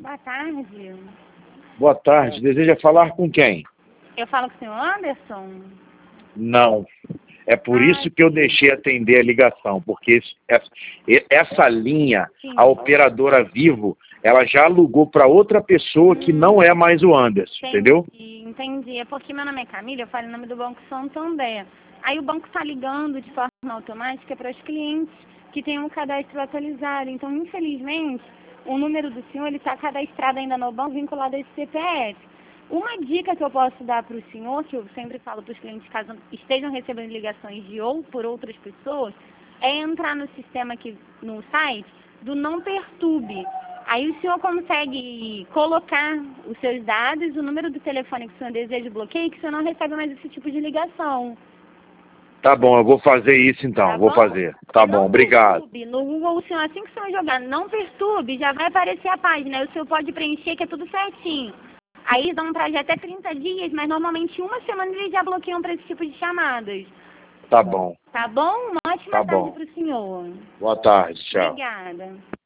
Boa tarde. Boa tarde. Deseja falar com quem? Eu falo com o senhor Anderson? Não. É por isso que eu deixei atender a ligação, porque essa linha, Sim. a operadora Vivo, ela já alugou para outra pessoa que não é mais o Anderson, entendeu? Entendi. É porque meu nome é Camila, eu falo em nome do Banco Santander. Aí o banco está ligando de forma automática para os clientes que têm um cadastro atualizado. Então, infelizmente, o número do senhor está cadastrado ainda no banco, vinculado a esse CPF. Uma dica que eu posso dar para o senhor, que eu sempre falo para os clientes caso estejam recebendo ligações por outras pessoas, é entrar no sistema aqui no site do Não Perturbe. Aí o senhor consegue colocar os seus dados, o número do telefone que o senhor deseja bloqueio, que o senhor não recebe mais esse tipo de ligação. Tá bom, eu vou fazer isso então, vou fazer. Tá bom, obrigado. Perturbe, no Google, o senhor, assim que o senhor jogar Não Perturbe, já vai aparecer a página, aí o senhor pode preencher que é tudo certinho. Aí eles dão um prazo de até 30 dias, mas normalmente uma semana eles já bloqueiam para esse tipo de chamadas. Tá bom. Tá bom? Uma ótima tarde para o senhor. Boa tarde, tchau. Obrigada.